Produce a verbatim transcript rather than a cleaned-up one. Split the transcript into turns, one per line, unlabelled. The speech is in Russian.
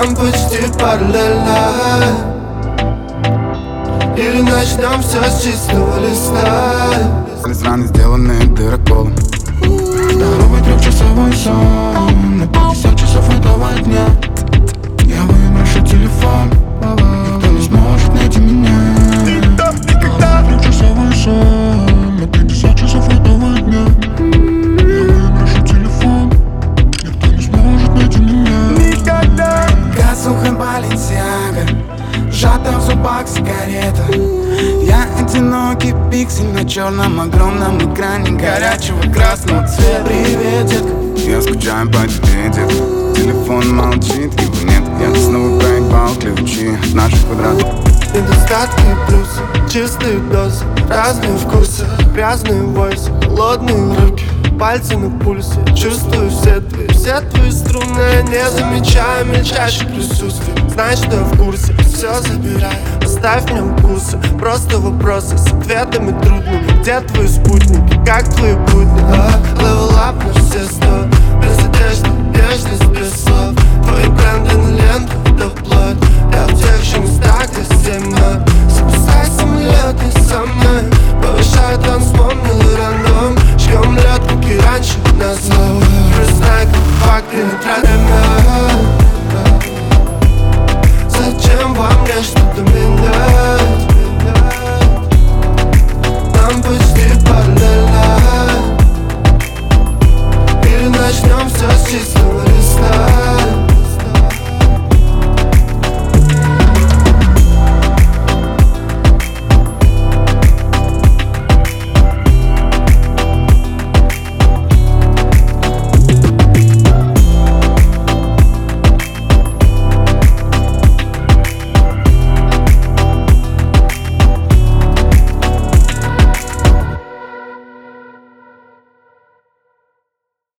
нам почти параллельно. Или начнем все с чистого листа.
Раны, сделанные дыроколом. Здоровый трехчасовой сон на пятьдесят часов этого дня. Я выброшу телефон, никто не сможет найти меня. Здоровый трехчасовой сон на пятьдесят часов этого дня. Я выброшу телефон, никто не сможет найти меня. Никогда. Казуха Баленсиага, сжата в зубах сигарета. Я одинокий пиксель на черном огромном экране горячего красного цвета. Привет, детка. Я скучаю по тебе, детка. Телефон молчит, его нет. Я снова проебал ключи от наших квадратов.
Недостатки и плюсы, чистые дозы, разные вкусы, грязные войсы, холодные руки, пальцы на пульсе. Чувствую все твои, все твои струны. Я не замечаю мельчайших присутствий. Знай, что я в курсе, все забирай. Оставь мне укусы, просто вопросы с ответами трудными. Где твои спутники, как твои будни? Level up на все сто.